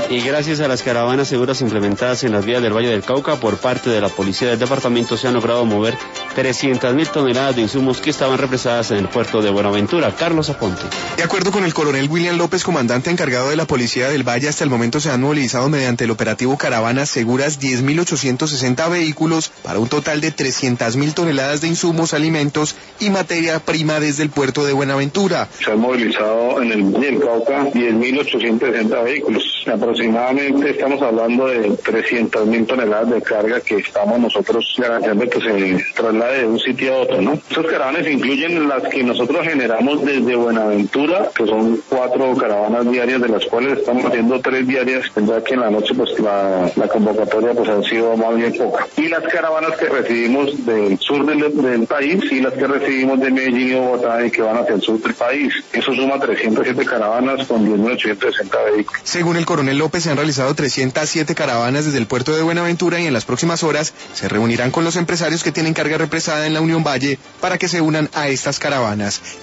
Y gracias a las caravanas seguras implementadas en las vías del Valle del Cauca por parte de la policía del departamento se han logrado mover 300.000 toneladas de insumos que estaban represadas en el puerto de Buenaventura. Carlos Aponte. De acuerdo con el coronel William López, comandante encargado de la policía del Valle, hasta el momento se han movilizado mediante el operativo Caravanas Seguras 10.860 vehículos para un total de 300.000 toneladas de insumos, alimentos y materia prima desde el puerto de Buenaventura. Se han movilizado en el Valle del Cauca 10.860 vehículos. Aproximadamente estamos hablando de 300.000 toneladas de carga que estamos nosotros garantizando que se traslade de un sitio a otro, ¿no? Estos caravanas incluyen las que nosotros generamos desde Buenaventura, que son 4 caravanas diarias, de las cuales estamos haciendo 3 diarias, ya que en la noche pues la convocatoria pues ha sido más bien poca. Y las caravanas que recibimos del sur del país y las que recibimos de Medellín y Bogotá y que van hacia el sur del país. Eso suma 307 caravanas con 10.860 vehículos. Según el coronel López, se han realizado 307 caravanas desde el puerto de Buenaventura y en las próximas horas se reunirán con los empresarios que tienen carga represada en la Unión Valle para que se unan a estas caravanas.